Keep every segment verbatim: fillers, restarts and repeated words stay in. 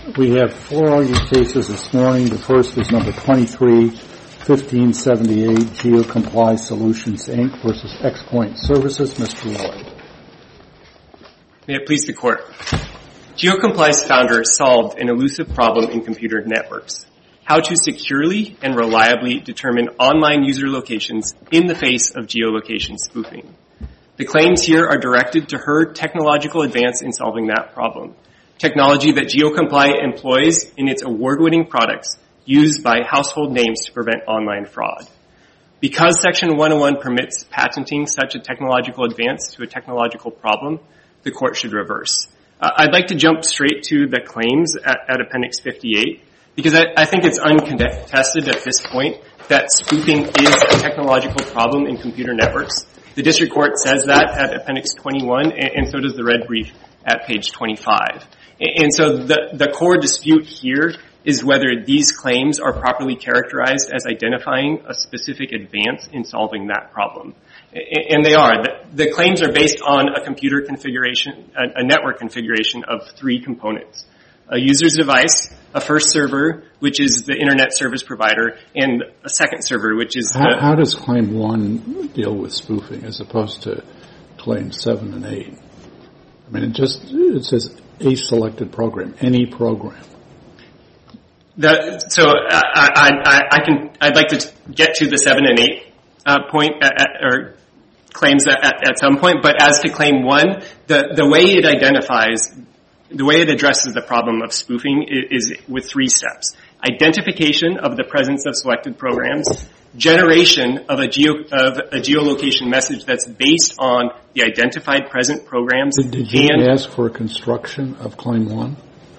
We have four argued cases this morning. The first is number twenty-three fifteen seventy-eight, GeoComply Solutions, Incorporated versus XPoint Services. Mister Lloyd. May it please the Court. GeoComply's founder solved an elusive problem in computer networks: how to securely and reliably determine online user locations in the face of geolocation spoofing. The claims here are directed to her technological advance in solving that problem, technology that GeoComply employs in its award-winning products used by household names to prevent online fraud. Because Section one oh one permits patenting such a technological advance to a technological problem, the Court should reverse. Uh, I'd like to jump straight to the claims at, at Appendix fifty-eight, because I, I think it's uncontested at this point that spoofing is a technological problem in computer networks. The District Court says that at Appendix twenty-one, and, and so does the red brief at page twenty-five. And so the, the core dispute here is whether these claims are properly characterized as identifying a specific advance in solving that problem. And they are. The, the claims are based on a computer configuration, a, a network configuration of three components: a user's device, a first server, which is the internet service provider, and a second server, which is how, the... How does Claim one deal with spoofing as opposed to Claim seven and eight? I mean, it just, it says a selected program, any program. The, so I, I, I can, I'd like to get to the seven and eight uh, point, at, at, or claims at, at, at some point, but as to Claim one, the, the way it identifies, the way it addresses the problem of spoofing is, is with three steps: identification of the presence of selected programs, generation of a geo of a geolocation message that's based on the identified present programs. Did, did you and, ask for a construction of Claim one?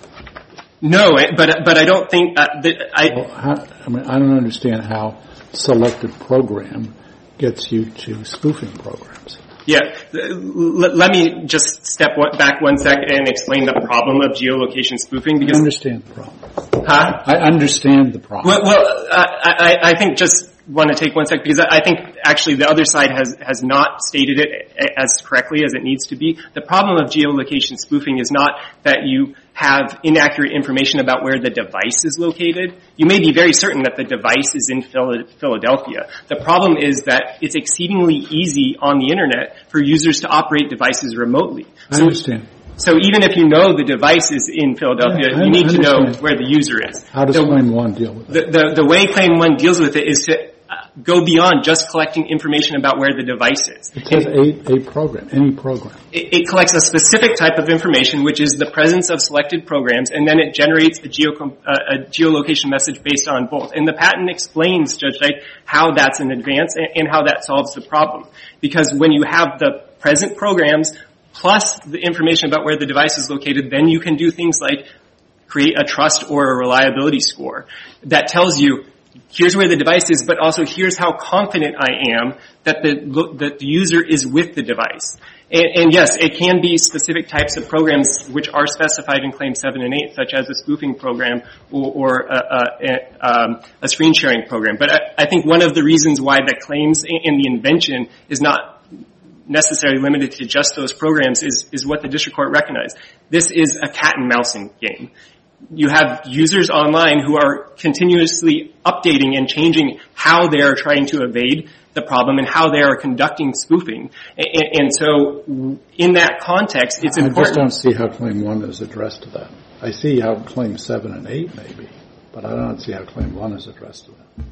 No, but but I don't think uh, that I. Well, how, I mean, I don't understand how selected program gets you to spoofing programs. Yeah, let, let me just step one, back one second and explain the problem of geolocation spoofing. Because I understand the problem. Huh? I understand the problem. Well, well uh, I, I think just want to take one second, because I think actually the other side has, has not stated it as correctly as it needs to be. The problem of geolocation spoofing is not that you have inaccurate information about where the device is located. You may be very certain that the device is in Philadelphia. The problem is that it's exceedingly easy on the internet for users to operate devices remotely. I so, understand. So even if you know the device is in Philadelphia, yeah, you need to know where the user is. How does the, Claim one deal with it? The, the, the way Claim one deals with it is to go beyond just collecting information about where the device is. It says a, a program, any program. It, it collects a specific type of information, which is the presence of selected programs, and then it generates a, geo, uh, a geolocation message based on both. And the patent explains, Judge Dyke, how that's an advance and, and how that solves the problem. Because when you have the present programs plus the information about where the device is located, then you can do things like create a trust or a reliability score that tells you, here's where the device is, but also here's how confident I am that the, that the user is with the device. And, and yes, it can be specific types of programs which are specified in Claim seven and eight, such as a spoofing program or, or a, a, um, a screen sharing program. But I, I think one of the reasons why the claims in the invention is not necessarily limited to just those programs is, is what the district court recognized. This is a cat and mousing game. You have users online who are continuously updating and changing how they are trying to evade the problem and how they are conducting spoofing. And, and so in that context, it's important. I just don't see how Claim one is addressed to that. I see how Claim seven and eight may be, but I don't see how Claim one is addressed to that.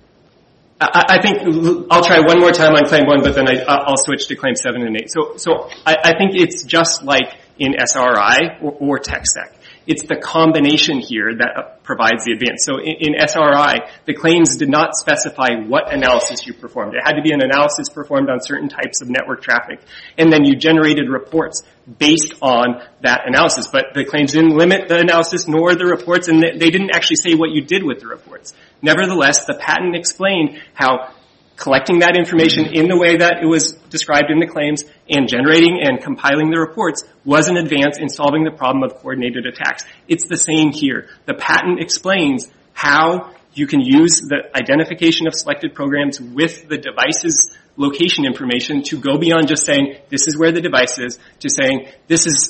I, I think I'll try one more time on Claim one, but then I, I'll switch to Claim seven and eight. So, so I, I think it's just like in S R I or, or TechSec. It's the combination here that provides the advance. So in, in S R I, the claims did not specify what analysis you performed. It had to be an analysis performed on certain types of network traffic. And then you generated reports based on that analysis. But the claims didn't limit the analysis nor the reports, and they didn't actually say what you did with the reports. Nevertheless, the patent explained how collecting that information in the way that it was described in the claims and generating and compiling the reports was an advance in solving the problem of coordinated attacks. It's the same here. The patent explains how you can use the identification of selected programs with the device's location information to go beyond just saying this is where the device is to saying this is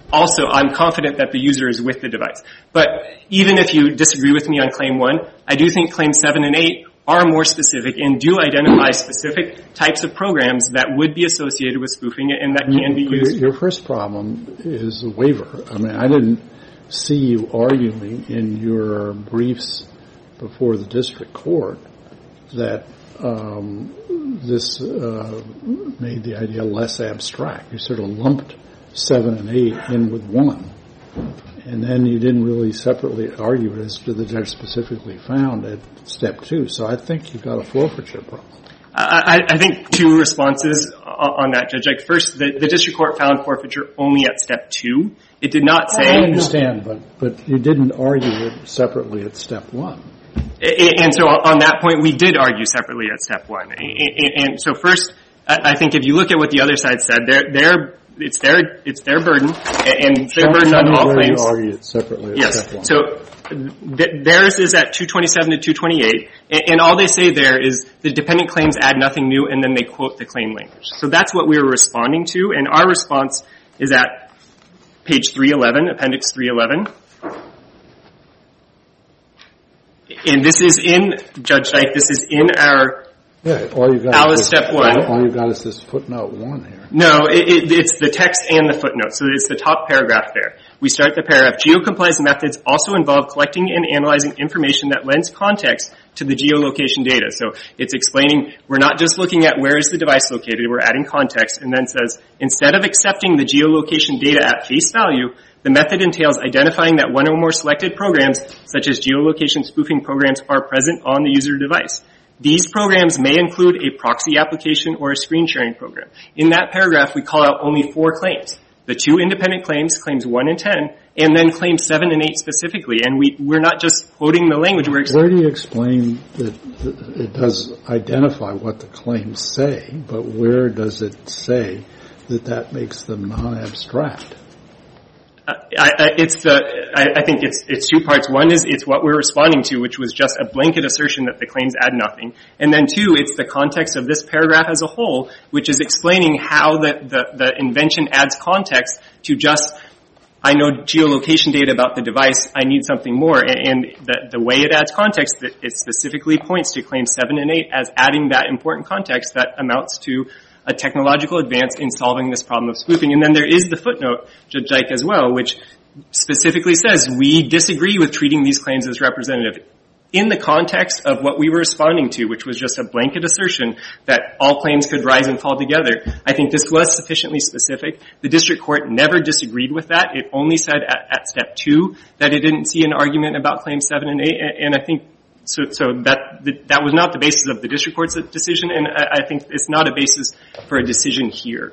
also, I'm confident that the user is with the device. But even if you disagree with me on Claim one, I do think Claims seven and eight are more specific and do identify specific types of programs that would be associated with spoofing and that can be used. Your first problem is a waiver. I mean, I didn't see you arguing in your briefs before the district court that um, this uh, made the idea less abstract. You sort of lumped seven and eight in with one. And then you didn't really separately argue it as to the judge specifically found at step two. So I think you've got a forfeiture problem. I, I think two responses on that, Judge. Like first, the, the district court found forfeiture only at step two. It did not say. I understand, but but you didn't argue it separately at step one. And so on that point, we did argue separately at step one. And so first, I think if you look at what the other side said, they're, they're It's their it's their burden, and their burden on all claims. You argue it separately at yes. step one. So th- theirs is at two twenty-seven to two twenty-eight, and, and all they say there is the dependent claims add nothing new, and then they quote the claim language. So that's what we were responding to, and our response is at page three eleven, appendix three eleven. And this is in, Judge Dyke, this is in our Yeah, all you got Alice is step one. All you got is this footnote one here. No, it, it, it's the text and the footnote. So it's the top paragraph there. We start the paragraph. Geocompliance methods also involve collecting and analyzing information that lends context to the geolocation data. So it's explaining we're not just looking at where is the device located, we're adding context, and then says instead of accepting the geolocation data at face value, the method entails identifying that one or more selected programs, such as geolocation spoofing programs, are present on the user device. These programs may include a proxy application or a screen sharing program. In that paragraph, we call out only four claims. The two independent claims, claims one and ten, and then claims seven and eight specifically. And we, we're not just quoting the language. We're Where do you explain that it does identify what the claims say, but where does it say that that makes them non-abstract? Uh, I, I, it's the, I, I think it's, it's two parts. One is it's what we're responding to, which was just a blanket assertion that the claims add nothing. And then two, it's the context of this paragraph as a whole, which is explaining how the, the, the invention adds context to just, I know geolocation data about the device, I need something more. And the, the way it adds context, it specifically points to claims seven and eight as adding that important context that amounts to a technological advance in solving this problem of spoofing. And then there is the footnote, Judge Dyke, as well, which specifically says we disagree with treating these claims as representative. In the context of what we were responding to, which was just a blanket assertion that all claims could rise and fall together, I think this was sufficiently specific. The district court never disagreed with that. It only said at, at step two that it didn't see an argument about claims seven and eight, and, and I think So, so that that was not the basis of the district court's decision, and I, I think it's not a basis for a decision here.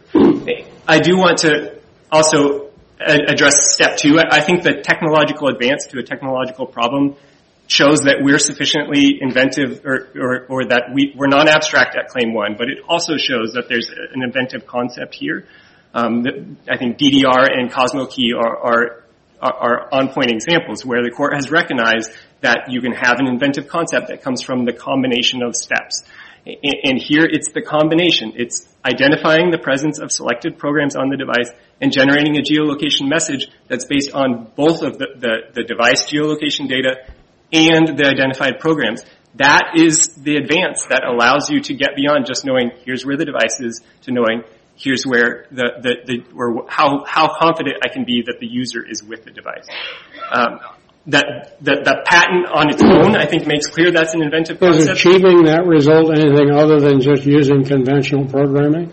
I do want to also address step two. I think the technological advance to a technological problem shows that we're sufficiently inventive, or, or, or that we, we're not abstract at claim one, but it also shows that there's an inventive concept here. Um, I think D D R and Cosmo Key are, are are on-point examples where the court has recognized that you can have an inventive concept that comes from the combination of steps. And here it's the combination. It's identifying the presence of selected programs on the device and generating a geolocation message that's based on both of the, the, the device geolocation data and the identified programs. That is the advance that allows you to get beyond just knowing here's where the device is to knowing here's where the, the, the or how, how confident I can be that the user is with the device. Um, that, that, that patent on its own, I think, makes clear that's an inventive concept. Is achieving that result anything other than just using conventional programming?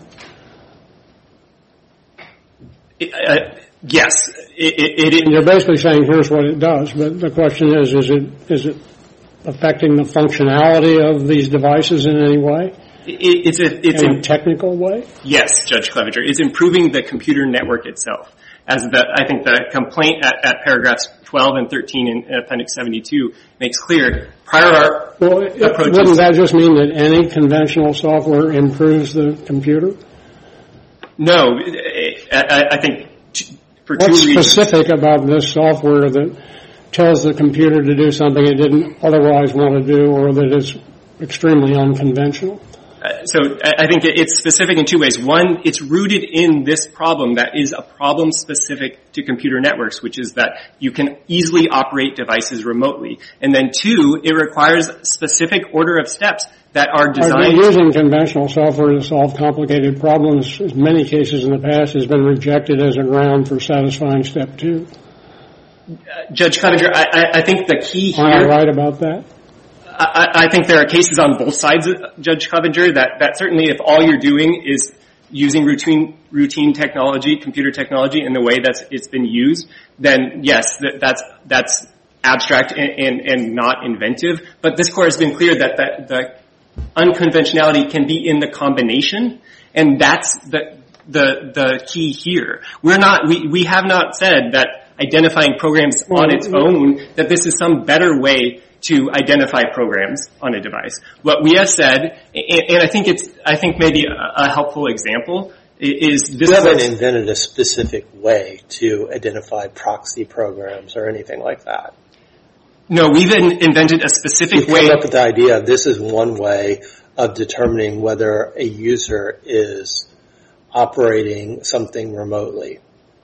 It, uh, yes. It, it, it, You're basically saying here's what it does, but the question is, is it, is it affecting the functionality of these devices in any way? It, it's a, it's in a technical way? Yes, Judge Clevenger. It's improving the computer network itself. As the, I think the complaint at, at paragraphs twelve and thirteen in Appendix seventy-two makes clear, prior art well, it, approaches. Wouldn't that just mean that any conventional software improves the computer? No, I, I think t- for What's two reasons. What's specific about this software that tells the computer to do something it didn't otherwise want to do, or that is extremely unconventional? Uh, so I think it's specific in two ways. One, it's rooted in this problem that is a problem specific to computer networks, which is that you can easily operate devices remotely. And then two, it requires a specific order of steps that are designed... Using conventional software to solve complicated problems, in many cases in the past, has been rejected as a ground for satisfying step two. Uh, Judge Clevenger, I, I think the key here... Am I right about that? I, I think there are cases on both sides, Judge Clevenger, that, that certainly if all you're doing is using routine routine technology, computer technology, in the way that it's been used, then yes, that, that's that's abstract and, and, and not inventive. But this Court has been clear that the, the unconventionality can be in the combination, and that's the the the key here. We're not we, we have not said that identifying programs on its own, that this is some better way to identify programs on a device. What we have said, and I think it's, I think maybe a helpful example is this. You haven't invented a specific way to identify proxy programs or anything like that. No, we've invented a specific way. You've come up with the idea, this is one way of determining whether a user is operating something remotely.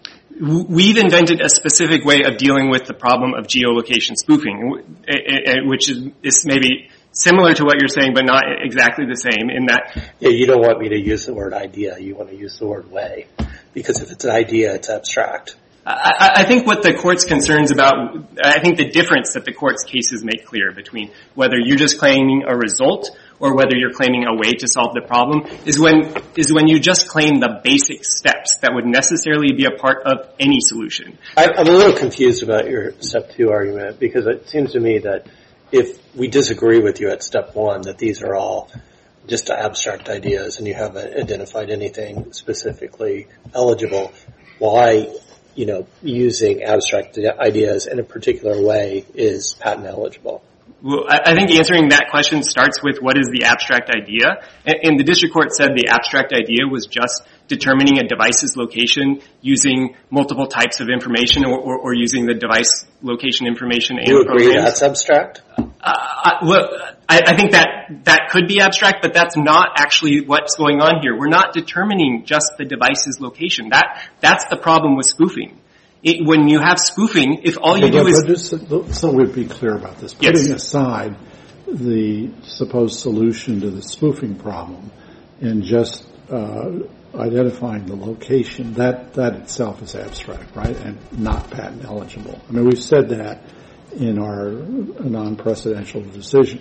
We've invented a specific way of dealing with the problem of geolocation spoofing, which is, is maybe similar to what you're saying, but not exactly the same in that... Yeah, you don't want me to use the word idea. You want to use the word way. Because if it's an idea, it's abstract. I, I think what the Court's concerns about, I think the difference that the Court's cases make clear between whether you're just claiming a result or whether you're claiming a way to solve the problem is when is when you just claim the basic steps that would necessarily be a part of any solution. I, I'm a little confused about your step two argument, because it seems to me that if we disagree with you at step one, that these are all just abstract ideas and you haven't identified anything specifically eligible, why, you know, using abstract ideas in a particular way is patent eligible? Well, I think answering that question starts with what is the abstract idea. And the district court said the abstract idea was just determining a device's location using multiple types of information or, or, or using the device location information and programs. Do you agree programs. that's abstract? Uh, I, well, I, I think that that could be abstract, but that's not actually what's going on here. We're not determining just the device's location. That that's the problem with spoofing. It, when you have spoofing, if all you but, do but, is... But just so we'd be clear about this, yes. Putting aside the supposed solution to the spoofing problem and just uh, identifying the location, that, that itself is abstract, right, and not patent eligible. I mean, we've said that in our non-precedential decision.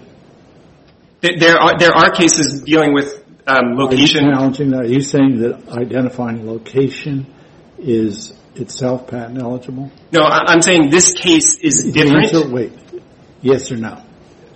There are there are cases dealing with um, location... Are you challenging that? Are you saying that identifying location is itself patent eligible? No, I'm saying this case is different. Answer, wait, yes or no?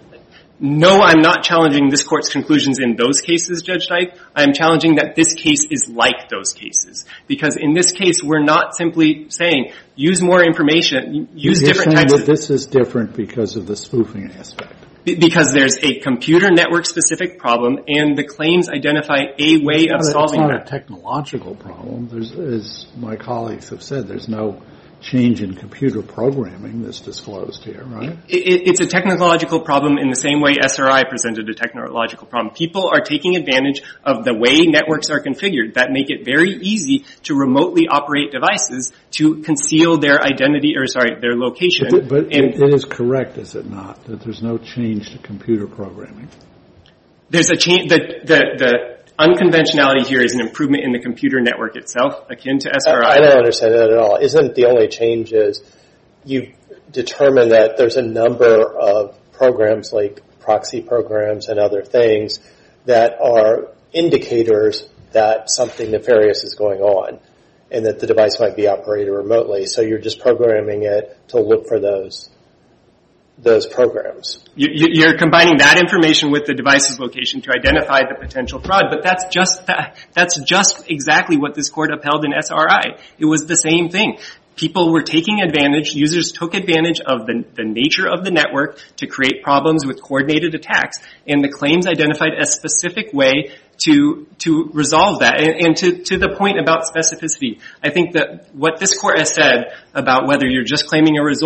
No, I'm not challenging this Court's conclusions in those cases, Judge Dyke. I'm challenging that this case is like those cases. Because in this case, we're not simply saying, use more information, use You're different saying types that of... this is different because of the spoofing aspect. Because there's a computer network-specific problem, and the claims identify a way of solving that. It's not a technological problem. There's, as my colleagues have said, there's no change in computer programming that's disclosed here, right? It, it's a technological problem in the same way S R I presented a technological problem. People are taking advantage of the way networks are configured that make it very easy to remotely operate devices to conceal their identity, or sorry, their location. But, but and it, it is correct, is it not, that there's no change to computer programming? There's a change. The, the, the unconventionality here is an improvement in the computer network itself, akin to S R I. I don't understand that at all. Isn't the only change is you determine that there's a number of programs like proxy programs and other things that are indicators that something nefarious is going on and that the device might be operated remotely. So you're just programming it to look for those those programs. You're combining that information with the device's location to identify the potential fraud, but that's just that, that's just exactly what this Court upheld in S R I. It was the same thing. People were taking advantage, users took advantage of the, the nature of the network to create problems with coordinated attacks, and the claims identified a specific way to to resolve that. And, and to, to the point about specificity, I think that what this Court has said about whether you're just claiming a result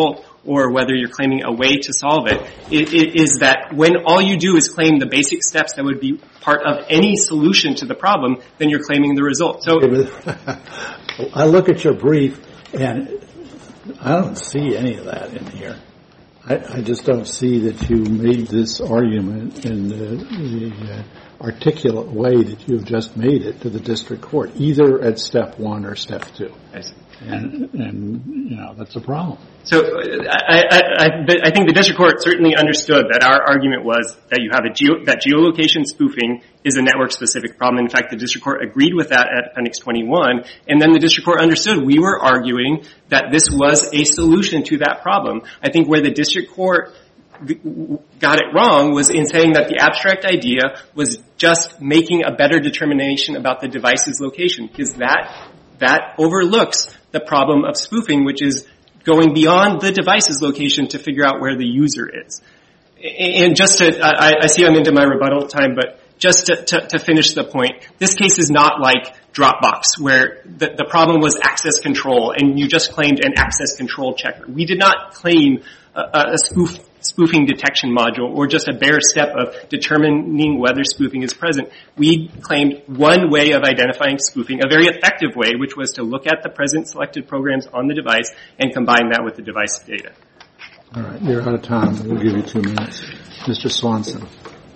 or whether you're claiming a way to solve it, it, it is that when all you do is claim the basic steps that would be part of any solution to the problem, then you're claiming the result. So I look at your brief, and I don't see any of that in here. I, I just don't see that you made this argument in the, the uh, articulate way that you've just made it to the district court, either at step one or step two. I see. And, and you know, that's a problem. So I, I, I, I think the district court certainly understood that our argument was that you have a geo, that geolocation spoofing is a network-specific problem. In fact, the district court agreed with that at Appendix twenty-one, and then the district court understood we were arguing that this was a solution to that problem. I think where the district court got it wrong was in saying that the abstract idea was just making a better determination about the device's location, because that that overlooks the problem of spoofing, which is going beyond the device's location to figure out where the user is. And just to, I, I see I'm into my rebuttal time, but just to, to, to finish the point, this case is not like Dropbox, where the, the problem was access control, and you just claimed an access control checker. We did not claim a, a spoof spoofing detection module or just a bare step of determining whether spoofing is present. We claimed one way of identifying spoofing, a very effective way, which was to look at the present selected programs on the device and combine that with the device data. All right, you're out of time. We'll give you two minutes. Mister Swanson.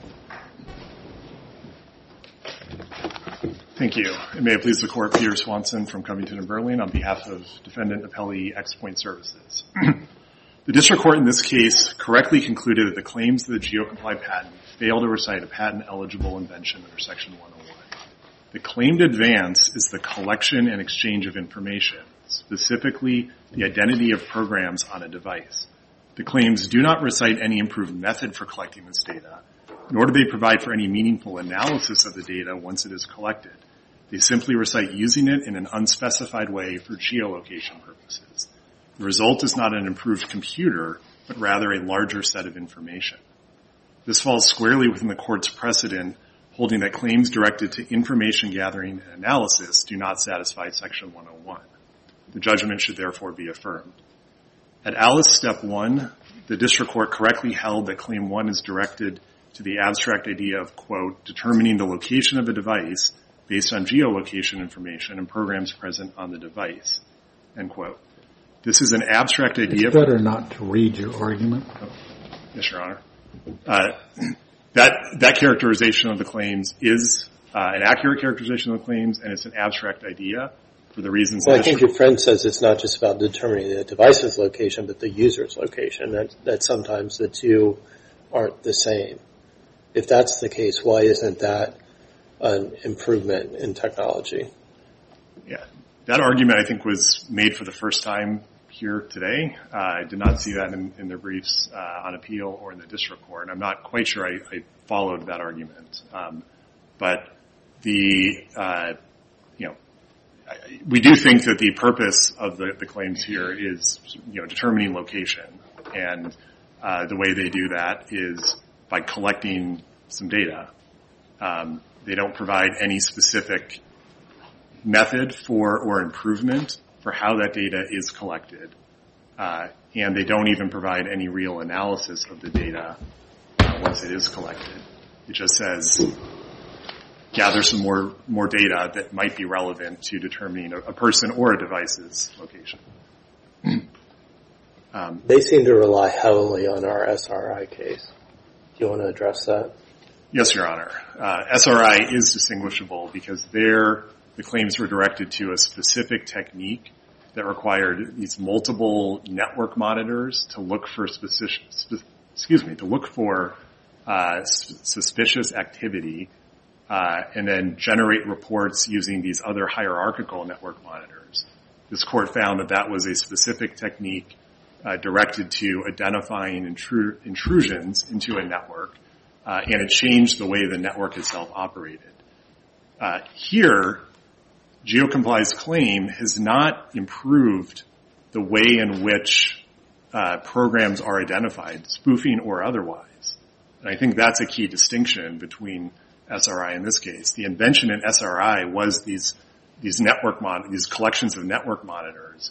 Thank you. And may it please the Court, Peter Swanson from Covington and Burling on behalf of Defendant Appellee X-Point Services. The district court in this case correctly concluded that the claims of the GeoComply patent fail to recite a patent-eligible invention under Section one oh one. The claimed advance is the collection and exchange of information, specifically the identity of programs on a device. The claims do not recite any improved method for collecting this data, nor do they provide for any meaningful analysis of the data once it is collected. They simply recite using it in an unspecified way for geolocation purposes. The result is not an improved computer, but rather a larger set of information. This falls squarely within the Court's precedent, holding that claims directed to information gathering and analysis do not satisfy Section one oh one. The judgment should therefore be affirmed. At Alice Step one, the district court correctly held that Claim one is directed to the abstract idea of, quote, determining the location of a device based on geolocation information and programs present on the device, end quote. This is an abstract idea. It's better not to read your argument. Oh, yes, Your Honor. Uh, that that characterization of the claims is uh, an accurate characterization of the claims, and it's an abstract idea for the reasons. Well, I think your friend says it's not just about determining the device's location, but the user's location. That that sometimes the two aren't the same. If that's the case, why isn't that an improvement in technology? Yeah. That argument, I think, was made for the first time here today. Uh, I did not see that in, in their briefs uh, on appeal or in the district court, and I'm not quite sure I, I followed that argument. Um, but the, uh, you know, I, we do think that the purpose of the, the claims here is, you know, determining location, and uh, the way they do that is by collecting some data. Um, they don't provide any specific method for or improvement for how that data is collected, uh, and they don't even provide any real analysis of the data uh, once it is collected. It just says gather some more more data that might be relevant to determining a, a person or a device's location. um, they seem to rely heavily on our S R I case. Do you want to address that? Yes, Your Honor. Uh, S R I is distinguishable because there the claims were directed to a specific technique that required these multiple network monitors to look for suspicious, spe- excuse me, to look for uh, s- suspicious activity, uh, and then generate reports using these other hierarchical network monitors. This court found that that was a specific technique uh, directed to identifying intru- intrusions into a network, uh, and it changed the way the network itself operated. Uh, here, GeoComply's claim has not improved the way in which uh, programs are identified, spoofing or otherwise. And I think that's a key distinction between S R I in this case. The invention in S R I was these these network mon- these collections of network monitors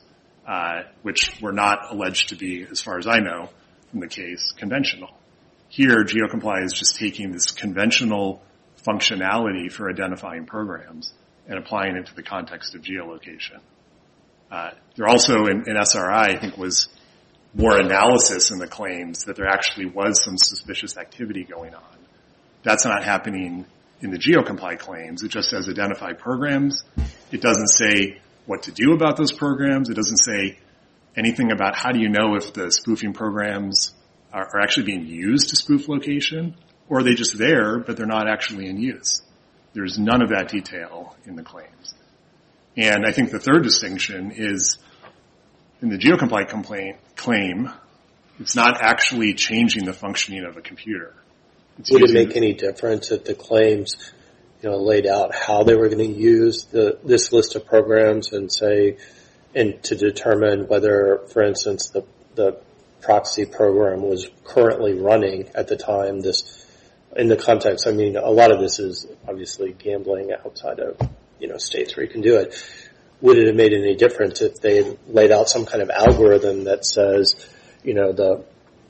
uh, which were not alleged to be, as far as I know, in the case, conventional. Here, GeoComply is just taking this conventional functionality for identifying programs and applying it to the context of geolocation. Uh, there also, in, in S R I, I think, was more analysis in the claims that there actually was some suspicious activity going on. That's not happening in the GeoComply claims. It just says identify programs. It doesn't say what to do about those programs. It doesn't say anything about how do you know if the spoofing programs are, are actually being used to spoof location, or are they just there, but they're not actually in use. There's none of that detail in the claims. And I think the third distinction is in the GeoComply complaint claim, it's not actually changing the functioning of a computer. It's Would it make any difference if the claims, you know, laid out how they were going to use the this list of programs and say, and to determine whether, for instance, the the proxy program was currently running at the time this, in the context, I mean, a lot of this is obviously gambling outside of, you know, states where you can do it. Would it have made any difference if they laid out some kind of algorithm that says, you know, the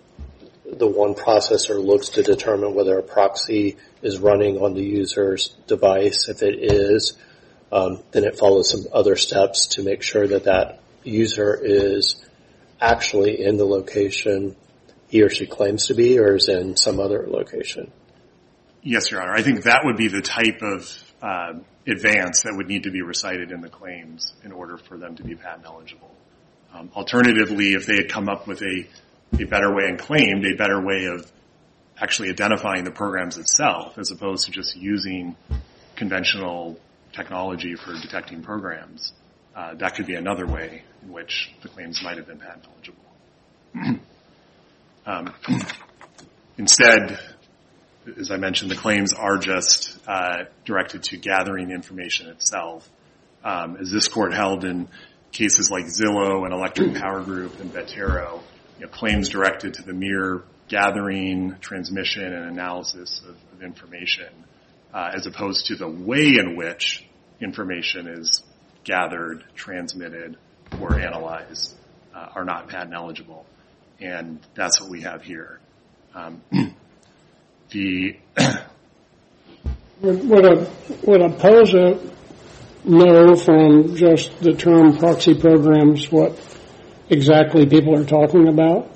the one processor looks to determine whether a proxy is running on the user's device? If it is, um, then it follows some other steps to make sure that that user is actually in the location he or she claims to be, or is in some other location. Yes, Your Honor. I think that would be the type of uh, advance that would need to be recited in the claims in order for them to be patent eligible. Um, alternatively, if they had come up with a, a better way and claimed a better way of actually identifying the programs itself, as opposed to just using conventional technology for detecting programs, uh, that could be another way in which the claims might have been patent eligible. um, instead, as I mentioned, the claims are just uh, directed to gathering information itself. Um, as this court held in cases like Zillow and Electric Power Group and Vetero, you know, claims directed to the mere gathering, transmission, and analysis of, of information, uh, as opposed to the way in which information is gathered, transmitted, or analyzed, uh, are not patent eligible. And that's what we have here. Um, the would, would a would a POSA know from just the term proxy programs what exactly people are talking about?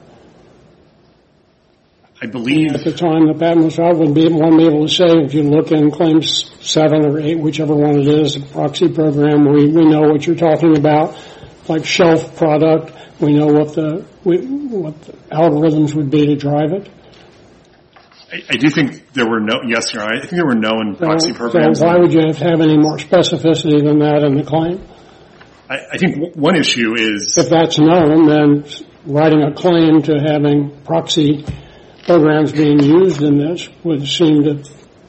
I believe at the time the patent was out, would be one be able to say, if you look in claims seven or eight, whichever one it is, a proxy program, we we know what you're talking about, like shelf product. We know what the we, what the algorithms would be to drive it. I, I do think there were no, yes, Your Honor, I think there were known proxy so, programs. So why would you have to have any more specificity than that in the claim? I, I think w- one issue is, if that's known, then writing a claim to having proxy programs being used in this would seem to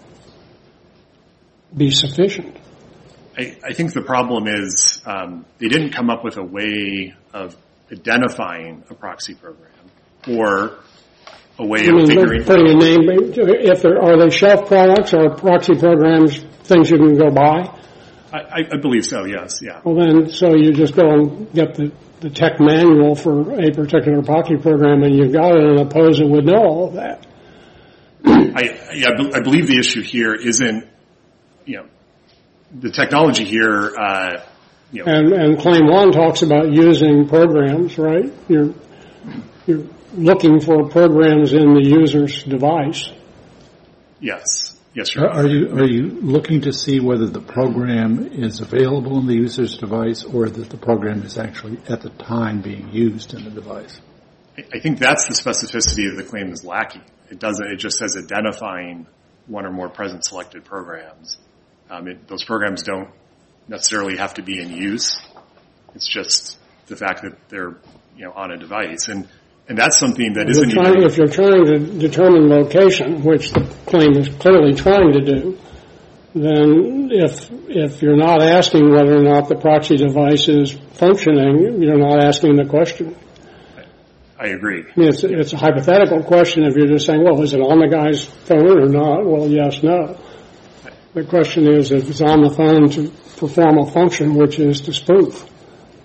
be sufficient. I, I think the problem is um, they didn't come up with a way of identifying a proxy program or a way I of mean, figuring putting a name. If there are they shelf products or proxy programs, things you can go buy. I, I believe so. Yes. Yeah. Well, then, so you just go and get the, the tech manual for a particular proxy program, and you've got it, and a POSA would know all of that. I, yeah, I believe the issue here isn't, you know, the technology here. Uh, you know, and, and Claim One talks about using programs, right? You're you're looking for programs in the user's device. Yes. Yes, Your Honor. Are you are you looking to see whether the program is available in the user's device or that the program is actually at the time being used in the device? I think that's the specificity of the claim is lacking. It doesn't. It just says identifying one or more present selected programs. Um, it, those programs don't necessarily have to be in use. It's just the fact that they're, you know, on a device, and and that's something that isn't trying, even. If you're trying to determine location, which the claim is clearly trying to do, then if if you're not asking whether or not the proxy device is functioning, you're not asking the question. I agree. I mean, it's, it's a hypothetical question if you're just saying, well, is it on the guy's phone or not? Well, yes, no. The question is if it's on the phone to perform a function, which is to spoof.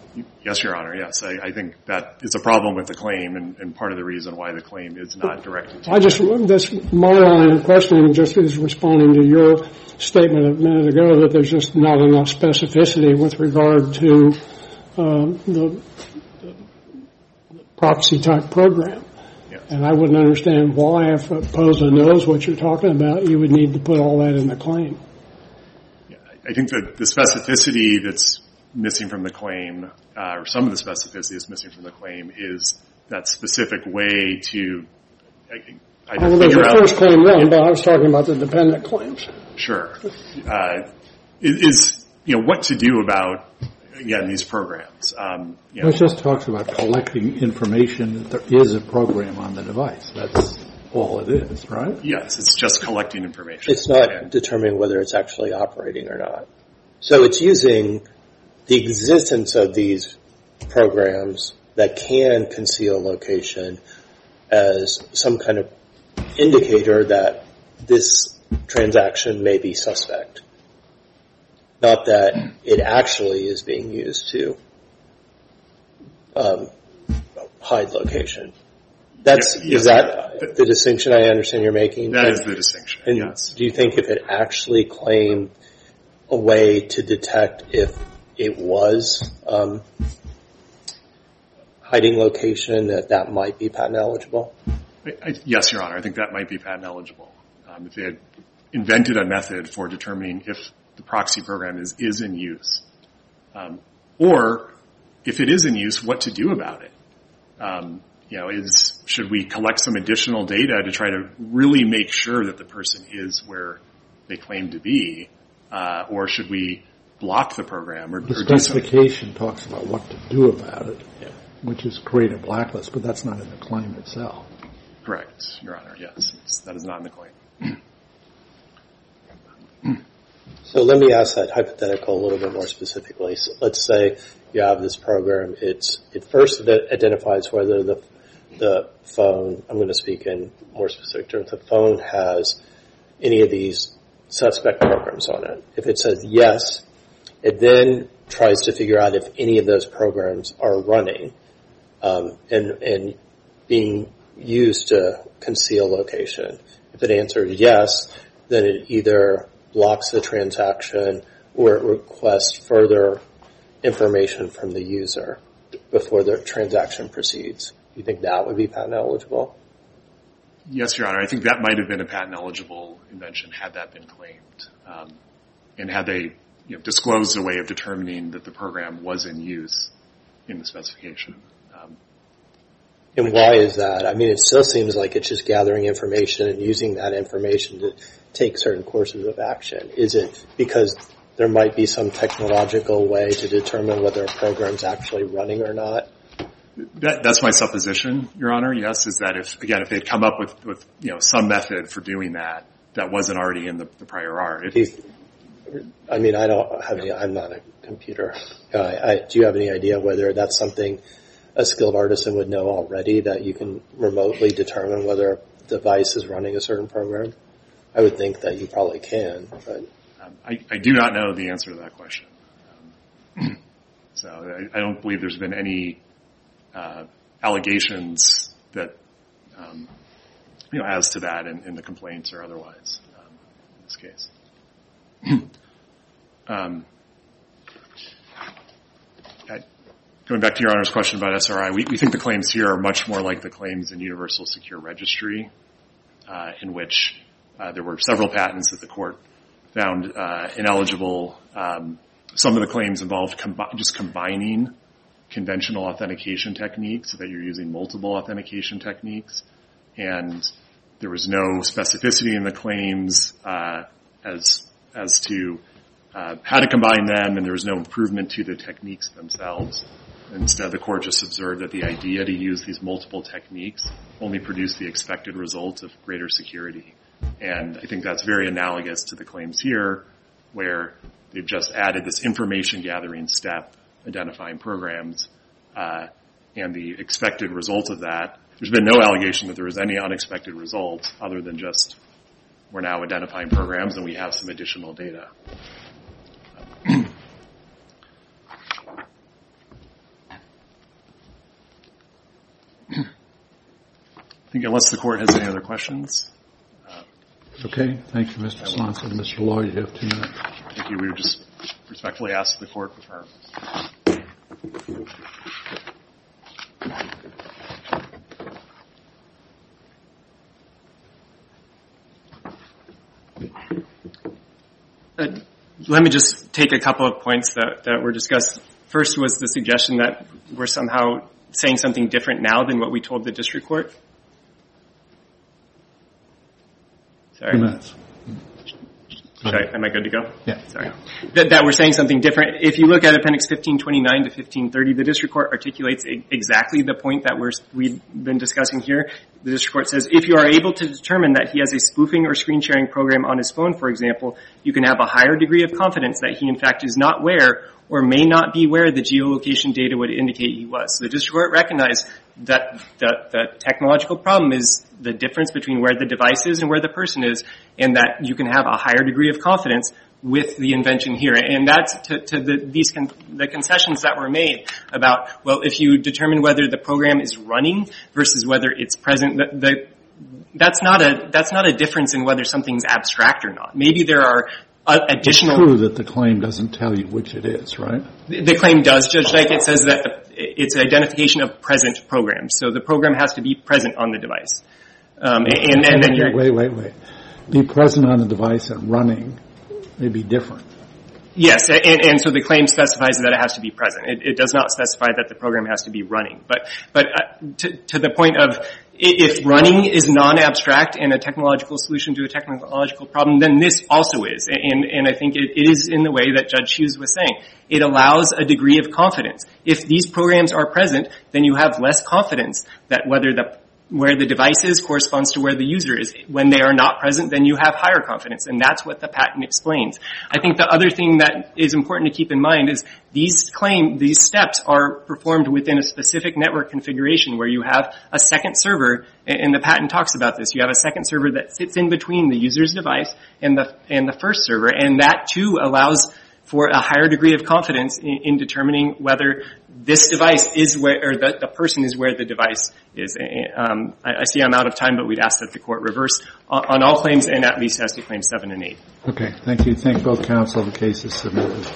Yes, Your Honor, yes. I, I think that is a problem with the claim and, and part of the reason why the claim is not directed to I just, that's my line of questioning just is responding to your statement a minute ago that there's just not enough specificity with regard to um, the, the proxy type program. Yes. And I wouldn't understand why, if a POSA knows what you're talking about, you would need to put all that in the claim. Yeah, I think that the specificity that's missing from the claim, uh, or some of the specificity that's missing from the claim, is that specific way to either Well, there's figure the out. first claim one, but I was talking about the dependent claims. Sure. Uh, is, is, you know, what to do about, again, these programs. Um, you know, It just talks about collecting information that there is a program on the device. That's all it is, right? yes, it's just collecting information. It's not And- determining whether it's actually operating or not. So it's using the existence of these programs that can conceal location as some kind of indicator that this transaction may be suspect. Not that it actually is being used to um, hide location. That's Yeah, yes. is that the distinction I understand you're making? That and, is the distinction, and yes. do you think if it actually claimed a way to detect if it was um, hiding location, that that might be patent eligible? I, I, yes, Your Honor. I think that might be patent eligible. Um, if they had invented a method for determining if the proxy program is, is in use. Um, or if it is in use, what to do about it. Um, you know, is, should we collect some additional data to try to really make sure that the person is where they claim to be? Uh, or should we block the program or, The or do something? specification talks about what to do about it, Yeah. which is create a blacklist, but that's not in the claim itself. Correct, Your Honor. Yes, it's, that is not in the claim. So let me ask that hypothetical a little bit more specifically. So let's say you have this program. It's it first identifies whether the the phone. I'm going to speak in more specific terms. The phone has any of these suspect programs on it. If it says yes, it then tries to figure out if any of those programs are running um, and and being used to conceal location. If it answers yes, then it either blocks the transaction or it requests further information from the user before the transaction proceeds. Do you think that would be patent eligible? Yes, Your Honor. I think that might have been a patent eligible invention had that been claimed, um, and had they you know, disclosed a way of determining that the program was in use in the specification. Um, And why is that? I mean, it still seems like it's just gathering information and using that information to take certain courses of action. Is it because there might be some technological way to determine whether a program's actually running or not? that, that's my supposition, Your Honor. Yes, is that if again if they'd come up with, with you know some method for doing that that wasn't already in the, the prior art. If, Do you, I mean, I don't have any. I'm not a computer guy. I, do you have any idea whether that's something a skilled artisan would know already, that you can remotely determine whether a device is running a certain program? I would think that you probably can, but um, I, I do not know the answer to that question. Um, so I, I don't believe there's been any uh, allegations that um, you know as to that in, in the complaints or otherwise um, in this case. um, I, Going back to Your Honor's question about S R I, we, we think the claims here are much more like the claims in Universal Secure Registry, uh, in which uh, there were several patents that the court found uh, ineligible. Um, some of the claims involved combi- just combining conventional authentication techniques, so that you're using multiple authentication techniques, and there was no specificity in the claims uh, as as to uh, how to combine them, and there was no improvement to the techniques themselves. Instead, the court just observed that the idea to use these multiple techniques only produced the expected result of greater security. And I think that's very analogous to the claims here, where they've just added this information gathering step, identifying programs, uh, and the expected result of that. There's been no allegation that there was any unexpected result other than just we're now identifying programs and we have some additional data. I think unless the court has any other questions. Okay. Thank you, Mister Swanson. Mister Lloyd, you have two minutes. Thank you. We would just respectfully ask the court affirm. Uh, let me just take a couple of points that, that were discussed. First was the suggestion that we're somehow saying something different now than what we told the district court. Sorry. Two minutes. Sorry, am I good to go? Yeah. Sorry. That, that we're saying something different. If you look at Appendix fifteen twenty-nine to fifteen thirty, the district court articulates e- exactly the point that we're, we've been discussing here. The district court says, if you are able to determine that he has a spoofing or screen sharing program on his phone, for example, you can have a higher degree of confidence that he in fact is not where or may not be where the geolocation data would indicate he was. So the district court recognized that the, the technological problem is the difference between where the device is and where the person is, and that you can have a higher degree of confidence with the invention here. And that's to, to the, these con- the concessions that were made about, well, if you determine whether the program is running versus whether it's present, the, the, that's not a that's not a difference in whether something's abstract or not. Maybe there are uh, additional. It's true that the claim doesn't tell you which it is, right? The, the claim does, Judge Dyke. It says that the, it's an identification of present programs, so the program has to be present on the device. Um, and, and then you're wait, wait, wait. Be present on the device and running may be different. Yes, and, and so the claim specifies that it has to be present. It, it does not specify that the program has to be running. But, but uh, to, to the point of if running is non-abstract and a technological solution to a technological problem, then this also is. And, and I think it, it is in the way that Judge Hughes was saying. It allows a degree of confidence. If these programs are present, then you have less confidence that whether the where the device is corresponds to where the user is. When they are not present, then you have higher confidence, and that's what the patent explains. I think the other thing that is important to keep in mind is these claim, these steps are performed within a specific network configuration where you have a second server, and the patent talks about this. You have a second server that sits in between the user's device and the, and the first server, and that too allows for a higher degree of confidence in, in determining whether this device is where, or the, the person is where the device is. Um, I, I see I'm out of time, but we'd ask that the court reverse on, on all claims and at least as to claims seven and eight. Okay, thank you. Thank both counsel. The case is submitted.